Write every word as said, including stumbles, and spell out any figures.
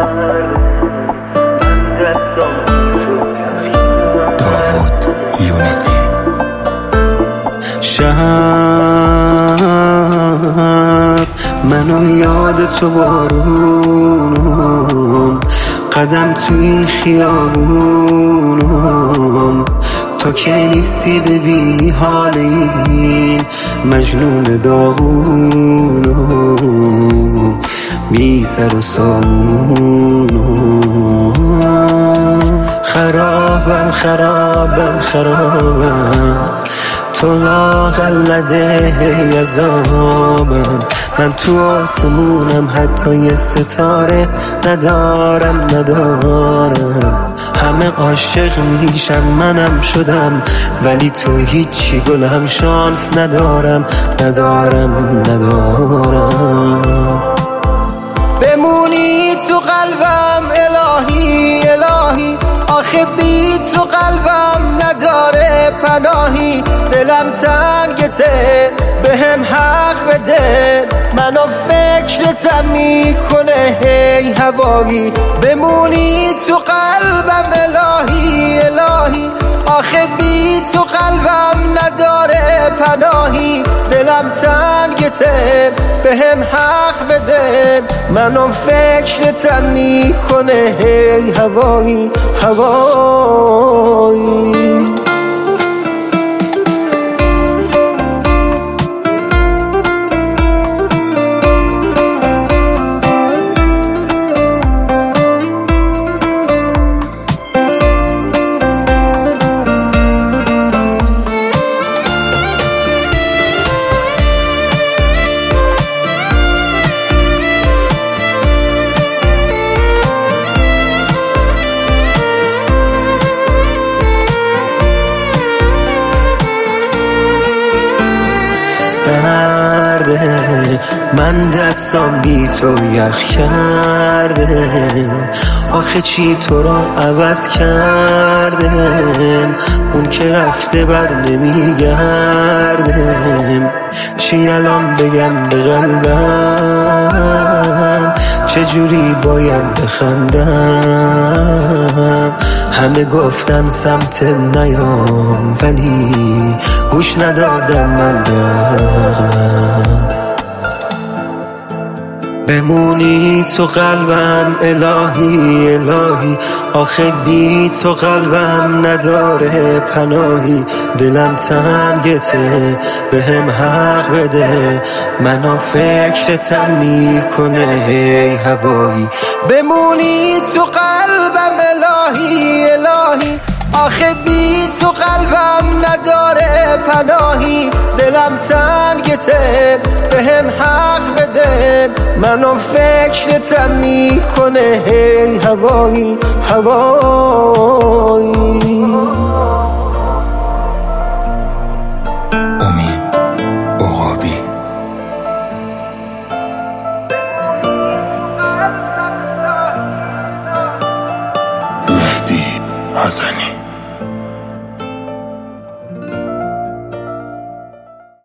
داوود یونسی. شب منو یاد تو بارونم، قدم تو این خیابونم، تو که نیستی ببینی حال این مجنون داغونم، بی سر و سامونم. خرابم خرابم خرابم، تو لاغلده یزابم، من تو آسمونم حتی یه ستاره ندارم ندارم. همه عاشق میشن منم شدم، ولی تو هیچی گلم شانس ندارم ندارم ندارم. بمونی تو قلبم الهی الهی، آخه بی تو قلبم نداره پناهی. دلم تنگته بهم حق بده، منو فکرتم میکنه هی هوایی. بمونی تو قلبم الهی الهی، آخه بی تو قلبم نداره پناهی. دلم تنگته بهم حق بده، منو فکرتم میکنه هی هوایی هوایی. سرده من دستام بی تو یخ کرده، آخه چی تو رو عوض کردم، اون که رفته بر نمیگردم. چی الان بگم به قلبم، چجوری باید بخندم. همه گفتن سمت نیام، ولی گوش ندادم من بغلم. بمونی تو قلبم الهی الهی، آخه بی تو قلبم نداره پناهی. دلم تنگته بهم حق بده، منو فکرتم میکنه هی هوایی. بمونی تو قلبم الهی الهی، آخه بی تو قلبم نداره پناهی. دلم تنگته بهم حق بده، منو فکرتم میکنه هی هوایی هوایی. امید عقابی. مهدی حسنی.